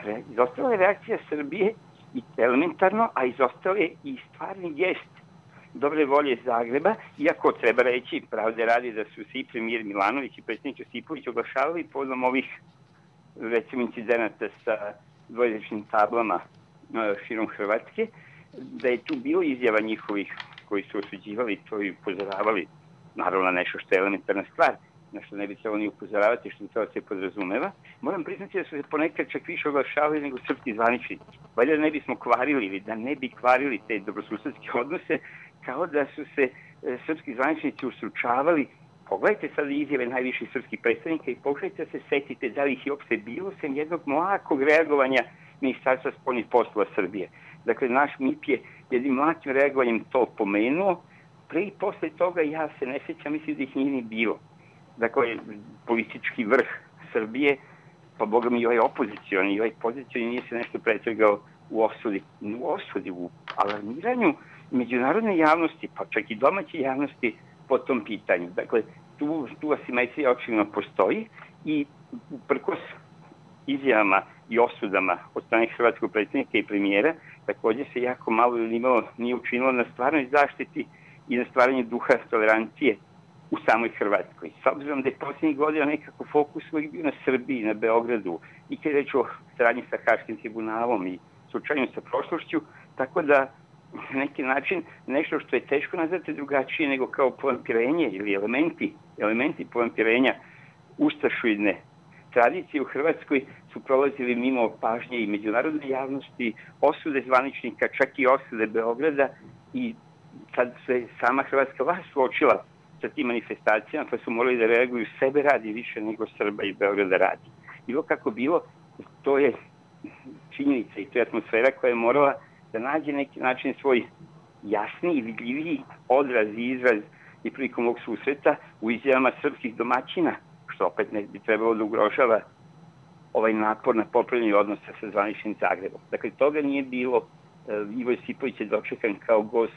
izostala je reakcija Srbije i elementarno, a izostala je i stvarni gest dobre volje Zagreba, iako treba reći, pravde radi da su se i premijer Milanović i predsjednik Josipović oglašavali povodom ovih, recimo, incidenata sa dvojezičnim tablama širom Hrvatske, da je tu bilo izjava njihovih koji su osuđivali to i upozoravali, naravno nešto što je elementarna stvar, na što ne bi trebalo ni upozoravati, što to se podrazumeva. Moram priznati da su se ponekad čak više oglašavali nego srpski zvaničnici. Valjda da ne bismo kvarili ili da ne bi kvarili te dobrosusedske odnose, kao da su se e, srpski zvaničnici ustručavali. Pogledajte sad izjave najviših srpskih predstavnika i pogledajte da se setite da li ih je uopšte bilo sem jednog mlakog reagovanja Ministarstva spoljnih poslova Srbije. Dakle, naš M I P je jednim mlakim reagovanjem to pomenuo. Pre i posle toga ja se ne sjećam, mislim da ih nije ni bilo. Dakle, politički vrh Srbije, pa boga mi i ovaj opozicioni i ovaj pozicioni nije se nešto pretrgao u osudi, u osudi, u alarmiranju međunarodne javnosti, pa čak i domaće javnosti po tom pitanju. Dakle, tu, tu asimetrija očigledno postoji i uprkos izjavama i osudama od strane hrvatskog predsjednika i premijera, također se jako malo ili nimalo nije učinilo na stvarnoj zaštiti i na stvaranju duha tolerancije u samoj Hrvatskoj. S obzirom da je posljednjih godina nekako fokus uvijek bio na Srbiji, na Beogradu, i kada je reč o saradnji sa Haškim tribunalom i slučajno sa prošlošću, tako da na neki način nešto što je teško nazvati drugačije nego kao povampirenje ili elementi, elementi povampirenja ustašoidne tradicije u Hrvatskoj su prolazili mimo pažnje i međunarodne javnosti, osude zvaničnika, čak i osude Beograda, i sad se sama hrvatska vlast suočila sa tim manifestacijama, pa su morali da reaguju sebe radi više nego Srba i Beograda radi. Bilo kako bilo, to je činjenica i to je atmosfera koja je morala da nađe neki način svoj jasni i vidljiviji odraz i izraz i prilikom ovog susreta u izjavama srpskih domaćina, što opet ne bi trebalo da ugrožava ovaj napor na popravljanje odnosa sa zvaničnim Zagrebom. Dakle, toga nije bilo. Ivo Josipović je dočekan kao gost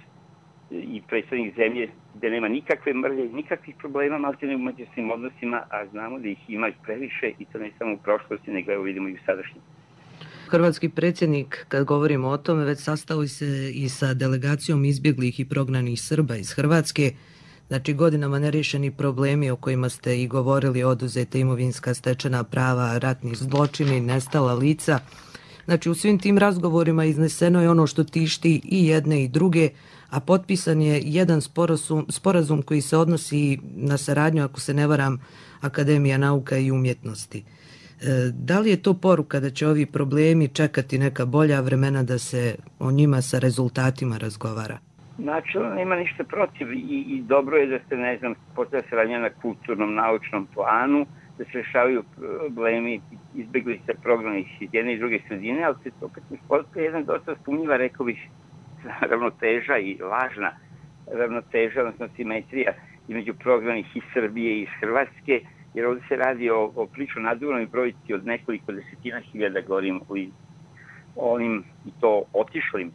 i predstavnik zemlje gde nema nikakve mrlje, nikakvih problema maltene u međusobnim odnosima, a znamo da ih ima previše i to ne samo u prošlosti, nego evo vidimo i u sadašnjem. Hrvatski predsjednik, kad govorimo o tome, već sastao se i sa delegacijom izbjeglih i prognanih Srba iz Hrvatske. Znači, godinama nerješeni problemi o kojima ste i govorili, oduzete imovinska stečena prava, ratni zločini, nestala lica. Znači, u svim tim razgovorima izneseno je ono što tišti i jedne i druge, a potpisan je jedan sporazum, sporazum koji se odnosi na saradnju, ako se ne varam, Akademija nauka i umjetnosti. E, da li je to poruka da će ovi problemi čekati neka bolja vremena da se o njima sa rezultatima razgovara? Načelno nema ništa protiv i, i dobro je da se, ne znam, postavlja saradnja na kulturnom, naučnom planu, da se rešavaju problemi izbjeglica prognanih iz jedne i druge sredine, ali se opet postoji jedan dosta sumnjiva, rekao bih, ravnoteža i lažna ravnoteža, odnosno simetrija između prognanih iz Srbije i iz Hrvatske, jer ovdje se radi o, o priču naduvranoj brojci od nekoliko desetina hiljada, govorim o onim i to otišlim,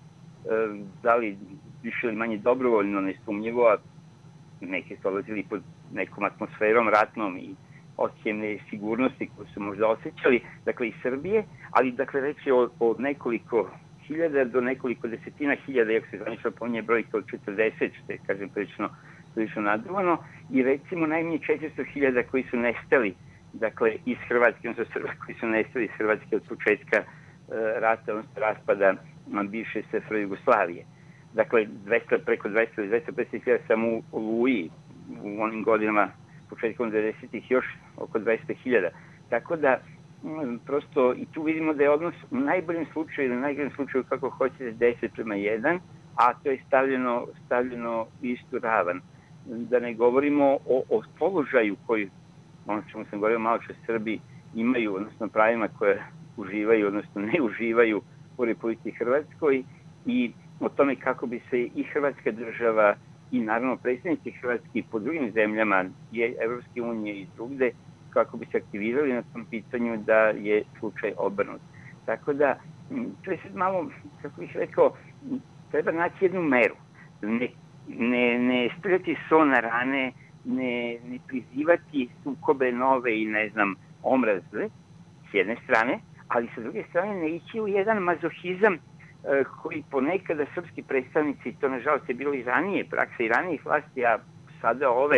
da li više ili manje dobrovoljno, nesumnjivo, a neki su odlazili pod nekom atmosferom ratnom i osjećajne sigurnosti koje su možda osjećali, dakle iz Srbije, ali dakle reći o, o nekoliko hiljada do nekoliko desetina hiljada, jak se zvanično pominje brojka od četrdeset, što je, kažem, prilično, prilično naduvano, i recimo najmanje četiristo hiljada koji su nestali, dakle iz Hrvatske, odnosno Srba koji su nestali iz Hrvatske od početka e, rata, odnosno raspada bivše S F R Jugoslavije. Dakle, dvesta, preko dvesta ili dvesta pedeset hiljada samo u Oluji, u onim godinama početkom devedesetih još oko dvesta hiljada. Tako da, m, prosto, i tu vidimo da je odnos u najboljem slučaju ili u najgorem slučaju, kako hoćete, deset prema jedan, a to je stavljeno, stavljeno u istu ravan. Da ne govorimo o, o položaju koji, ono čemu sam govorio malo što Srbi imaju, odnosno pravima koje uživaju, odnosno ne uživaju u Republici Hrvatskoj, i o tome kako bi se i Hrvatska država i naravno predstavnici Hrvatski po drugim zemljama je Evropske unije i drugde, kako bi se aktivirali na tom pitanju da je slučaj obrnut. Tako da, to je sad malo, kako bih rekao, treba naći jednu meru. Ne, ne, ne stavljati so na rane, ne, ne prizivati sukobe nove i, ne znam, omrazle s jedne strane, ali sa druge strane ne ići u jedan mazohizam koji ponekada srpski predstavnici, to nažalost je bilo i ranije, praksa i ranijih vlasti, a sada ove,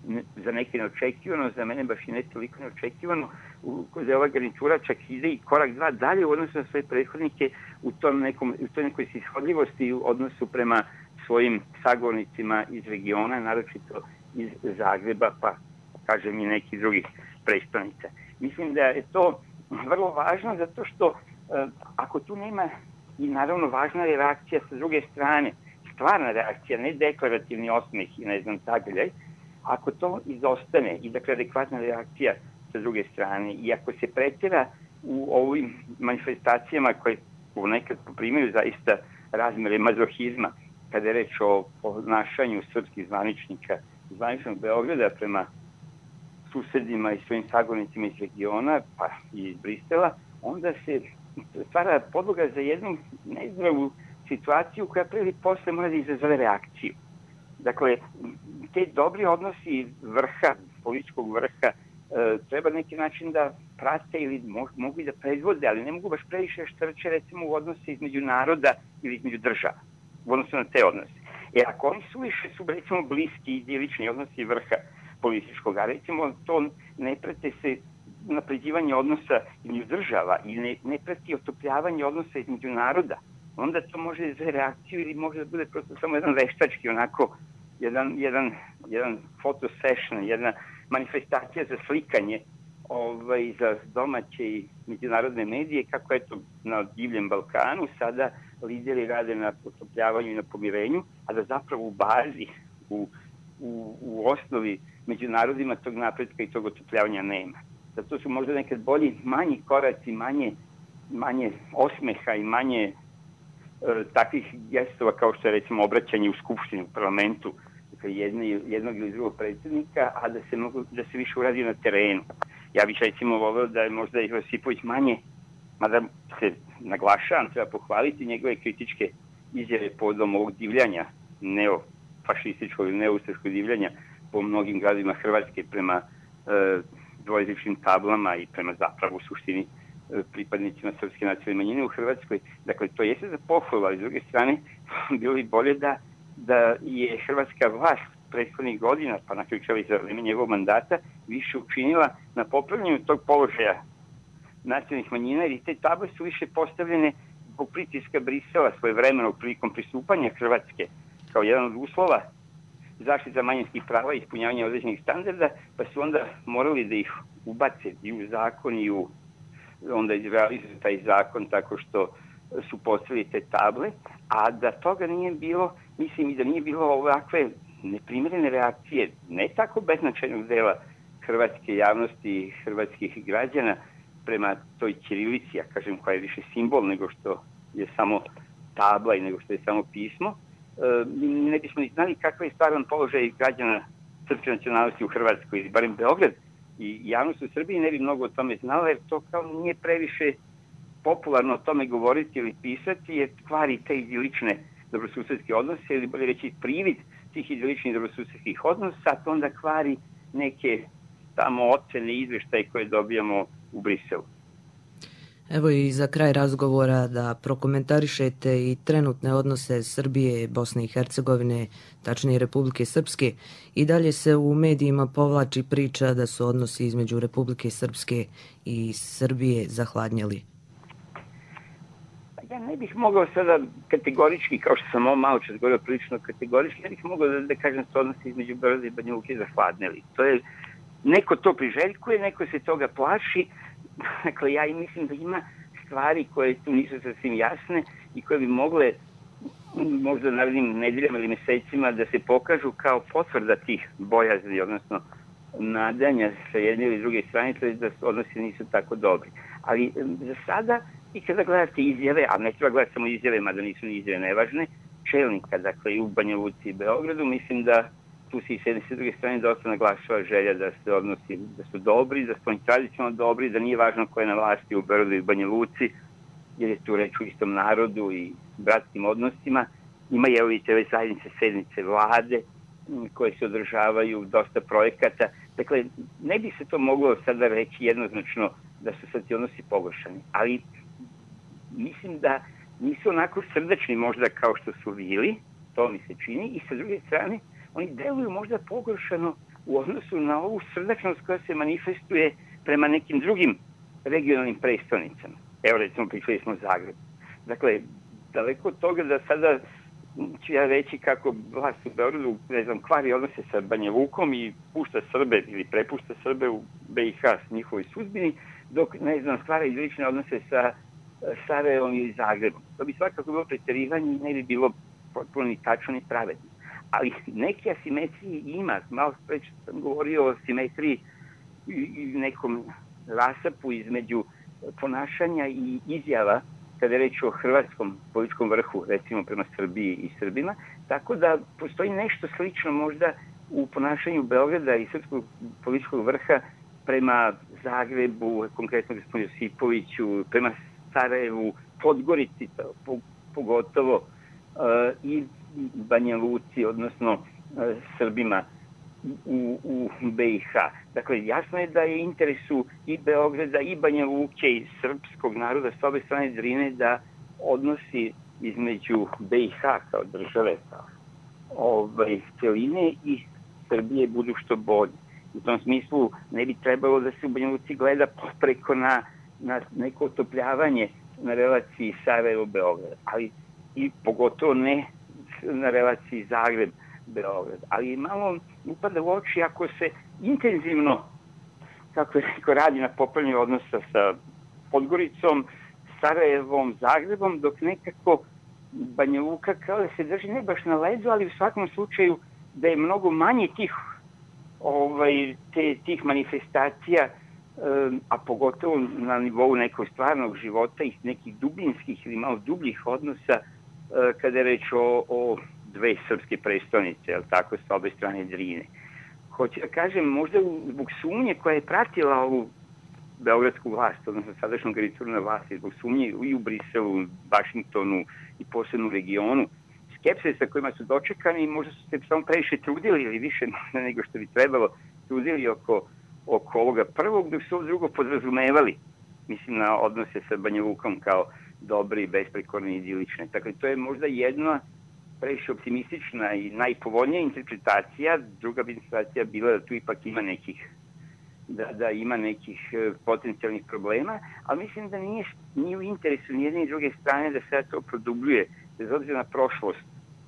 za neke neočekivano, za mene baš i ne toliko neočekivano, da ova garnitura čak ide i korak dva dalje u odnosu na svoje prethodnike u, tom nekom, u toj nekoj sishodljivosti u odnosu prema svojim sagovornicima iz regiona, naročito iz Zagreba, pa kažem i nekih drugih predstavnica. Mislim da je to vrlo važno zato što ako tu nema, i naravno važna je reakcija sa druge strane, stvarna reakcija, ne deklarativni osmeh i ne znam tako dalje, ako to izostane i dakle adekvatna reakcija sa druge strane i ako se pretjera u ovim manifestacijama koje ponekad poprimaju zaista razmere mazohizma, kada je reč o ponašanju srpskih zvaničnika, zvaničnog Beograda prema susedima i svojim sagovornicima iz regiona, pa i iz Brisela, onda se stvara podloga za jednu nezdravu situaciju koja prije ili posle mora da izazove reakciju. Dakle, te dobri odnosi vrha, političkog vrha, treba neki način da prate ili mogu i da predvode, ali ne mogu baš previše štrče recimo u odnose između naroda ili između država, u odnosu na te odnose. Jer ako oni su više su recimo bliski idilični odnosi vrha političkog, a recimo to ne prate se napređivanje odnosa između država i ne, ne prati otopljavanje odnosa između naroda, onda to može za reakciju ili može da bude prosto samo jedan veštački, onako, jedan, jedan, jedan photo session, jedna manifestacija za slikanje ovaj, za domaće i međunarodne medije, kako eto na divljem Balkanu sada lideri rade na otopljavanju i na pomirenju, a da zapravo u bazi, u, u, u osnovi međunarodima tog napretka i tog otopljavanja nema. Zato su možda nekad bolji manji koraci, manje, manje osmeha i manje e, takvih gestova kao što je recimo obraćanje u skupštini, u parlamentu, dakle jedne, jednog ili drugog predsjednika, a da se, mogu, da se više uradi na terenu. Ja bih recimo voleo da je možda Josipović manje, mada se naglašavam, treba pohvaliti njegove kritičke izjave povodom ovog divljanja, neofašističkog ili neustaškog divljanja po mnogim gradovima Hrvatske prema e, dvojezičnim tablama i prema zapravo u suštini pripadnicima srpske nacionalne manjine u Hrvatskoj. Dakle, to jeste za pohvalu, ali s druge strane bilo bi bolje da, da je hrvatska vlast prethodnih godina, pa na kraju i za vreme njegovog mandata, više učinila na popravljanju tog položaja nacionalnih manjina, jer te table su više postavljene zbog pritiska Brisela svojevremenog prilikom pristupanja Hrvatske kao jedan od uslova zaštita manjinskih prava i ispunjavanja određenih standarda, pa su onda morali da ih ubace i u zakon i u, onda izrealizuju taj zakon tako što su postavili te table, a da toga nije bilo, mislim i da nije bilo ovakve neprimjerene reakcije, ne tako beznačajnog dela hrvatske javnosti i hrvatskih građana prema toj ćirilici, ja kažem, koja je više simbol nego što je samo tabla i nego što je samo pismo, ne bismo ni znali kakav je stvaran položaj građana srpske nacionalnosti u Hrvatskoj, ili barem Beograd i javnost u Srbiji ne bi mnogo o tome znala, jer to kao nije previše popularno o tome govoriti ili pisati, jer kvari te idilične dobrosusedske odnose, ili bolje reći privid tih idiličnih dobrosusedskih odnosa, a to onda kvari neke tamo ocene i izveštaje koje dobijamo u Briselu. Evo i za kraj razgovora da prokomentarišete i trenutne odnose Srbije, Bosne i Hercegovine, tačnije Republike Srpske. I dalje se u medijima povlači priča da su odnosi između Republike Srpske i Srbije zahladnjeli. Ja ne bih mogao sada kategorički, kao što sam ovo malo čas govorio prilično kategorički, ne bih mogao da, da kažem da su odnosi između Beograda i Banja Luke zahladnjeli. To je, neko to priželjkuje, neko se toga plaši. Dakle, ja i mislim da ima stvari koje tu nisu sasvim jasne i koje bi mogle možda narednim nedeljama ili mesecima da se pokažu kao potvrda tih bojazni, odnosno nadanja sa jedne ili druge strane, to je da odnosi nisu tako dobri. Ali za sada, i kada gledate izjave, a ne treba gledati samo izjave, mada nisu ni izjave nevažne, čelnika, dakle, i u Banja Luci i Beogradu, mislim da tu se i s jedne i s druge strane dosta naglašava želja da se odnosi, da su dobri, da su oni tradicionalno dobri, da nije važno ko je na vlasti u Beogradu i Banja Luci, jer je tu reč u istom narodu i bratskim odnosima. Ima i evo i te zajednice sednice vlade koje se održavaju, dosta projekata. Dakle, ne bi se to moglo sada reći jednoznačno da su sad ti odnosi pogoršani. Ali mislim da nisu onako srdačni možda kao što su bili, to mi se čini, i sa druge strane oni deluju možda pogoršano u odnosu na ovu srdačnost koja se manifestuje prema nekim drugim regionalnim prestonicama. Evo recimo pričali smo Zagreb. Dakle, daleko od toga da sada ću ja reći kako vlast u Beogradu, ne znam, kvari odnose sa Banja Lukom i pušta Srbe ili prepušta Srbe u B i H s njihovoj sudbini, dok, ne znam, stvara izlične odnose sa Sarajevom ili Zagrebom. To bi svakako bilo preterivanje i ne bi bilo potpuno ni tačno ni pravedno. Ali neke asimetrije ima. Malo već sam govorio o asimetriji i nekom rasapu između ponašanja i izjava kada je reč o hrvatskom političkom vrhu, recimo prema Srbiji i Srbima, tako da postoji nešto slično možda u ponašanju Beograda i srpskog političkog vrha prema Zagrebu, konkretno gospodinu Josipoviću, prema Sarajevu, Podgorici, pogotovo, i Banja Luci, odnosno Srbima u, u B i H. Dakle, jasno je da je interesu i Beograda i Banja Luke i srpskog naroda s obe strane Drine da odnosi između B i H kao države, kao ovaj, celine i Srbije budu što bolje. U tom smislu ne bi trebalo da se u Banja Luci gleda preko na, na neko otopljavanje na relaciji Sarajevo-Beograd, ali i pogotovo ne na relaciji Zagreb-Beograd. Ali malo upada u oči ako se intenzivno, kako je rekao, radi na popravljanju odnosa sa Podgoricom, Sarajevom, Zagrebom, dok nekako Banja Luka kao da se drži ne baš na ledu, ali u svakom slučaju da je mnogo manje tih, ovaj, te, tih manifestacija, a pogotovo na nivou nekog stvarnog života i nekih dubinskih ili malo dubljih odnosa kada je reč o, o dve srpske prestonice, jel tako, sa obe strane Drine. Hoću da kažem, možda zbog sumnje koja je pratila ovu beogradsku vlast, odnosno sadašnju garnituru na vlasti, zbog sumnje i u Briselu, Vašingtonu i posebno u regionu, skepse sa kojima su dočekani, možda su se samo previše trudili ili više nego što bi trebalo, trudili oko, oko ovoga prvog, dok su ovo drugo podrazumevali, mislim na odnose sa Banja Lukom kao dobre i besprekorne i idilične. Dakle, to je možda jedna previše optimistična i najpovoljnija interpretacija. Druga bi interpretacija bila da tu ipak ima nekih da, da ima nekih potencijalnih problema, ali mislim da nije, nije u interesu ni jedne ni druge strane da se to produbljuje, bez obzira na prošlost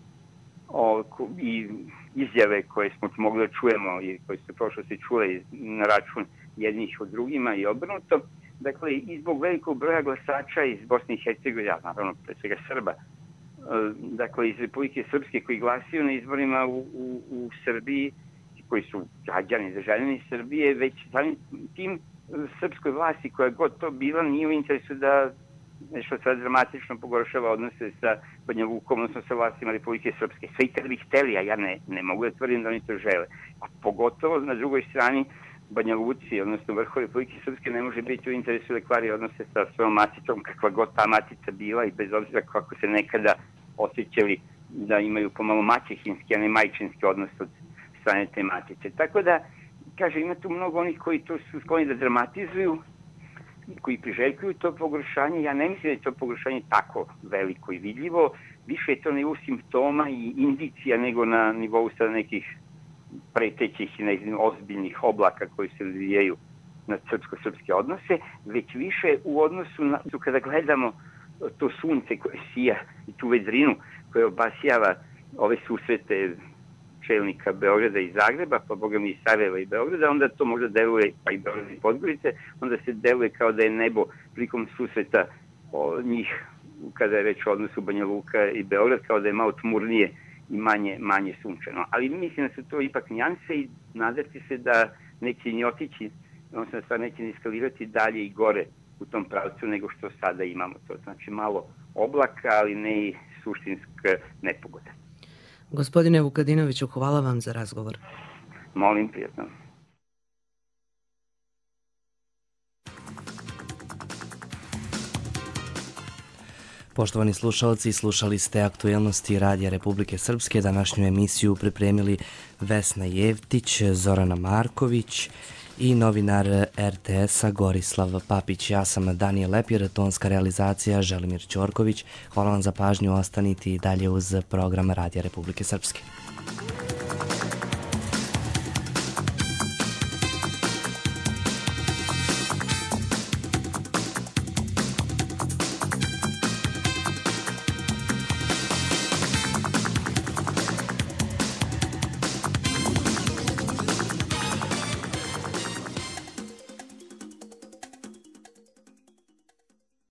o, i izjave koje smo mogli da čujemo i koje su prošlosti čule na račun jednih od drugima i obrnuto. Dakle, i zbog velikog broja glasača iz Bosne i Hercegovine, naravno, pre svega Srba, dakle, iz Republike Srpske koji glasaju na izborima u, u, u Srbiji, koji su građani, državljani Srbije, već samim tim srpskoj vlasti koja god to bila nije u interesu da nešto sad dramatično pogoršava odnose sa Banja Lukom, odnosno sa vlastima Republike Srpske. Sve i kada bi hteli, a ja ne, ne mogu da tvrdim da oni to žele. A pogotovo na drugoj strani Banja Luci, odnosno vrhu Republike Srpske, ne može biti u interesu da kvari odnose sa svojom maticom, kakva god ta matica bila i bez obzira kako se nekada osjećali da imaju pomalo maćehinski, a ne majčinski odnos od strane te matice. Tako da, kaže, ima tu mnogo onih koji to su skloni da dramatizuju, koji priželjkuju to pogoršanje. Ja ne mislim da je to pogoršanje tako veliko i vidljivo. Više je to na nivou simptoma i indicija nego na nivou sada nekih pretećih i nekih ozbiljnih oblaka koji se odvijaju na srpsko-srpske odnose, već više u odnosu na kada gledamo to sunce koje sija i tu vedrinu koja obasjava ove susrete čelnika Beograda i Zagreba, pa boga mi i Sarajeva i Beograda, onda to možda deluje, pa i Beograda i Podgorice, onda se deluje kao da je nebo prilikom susreta o, njih, kada je reč o odnosu Banja Luka i Beograd, kao da je malo tmurnije i manje, manje sunčano. Ali mislim da su to ipak nijanse i nadati se da neće ni otići, odnosno da sad neće ni eskalirati dalje i gore u tom pravcu nego što sada imamo. To znači malo oblaka, ali ne i suštinska nepogoda. Gospodine Vukadinoviću, hvala vam za razgovor. Molim, prijatno. Poštovani slušalci, slušali ste aktuelnosti Radija Republike Srpske. Današnju emisiju pripremili Vesna Jevtić, Zorana Marković i novinar R T S-a Gorislav Papić. Ja sam Danijel Lepir, tonska realizacija Želimir Ćorković. Hvala vam za pažnju, ostanite i dalje uz program Radija Republike Srpske.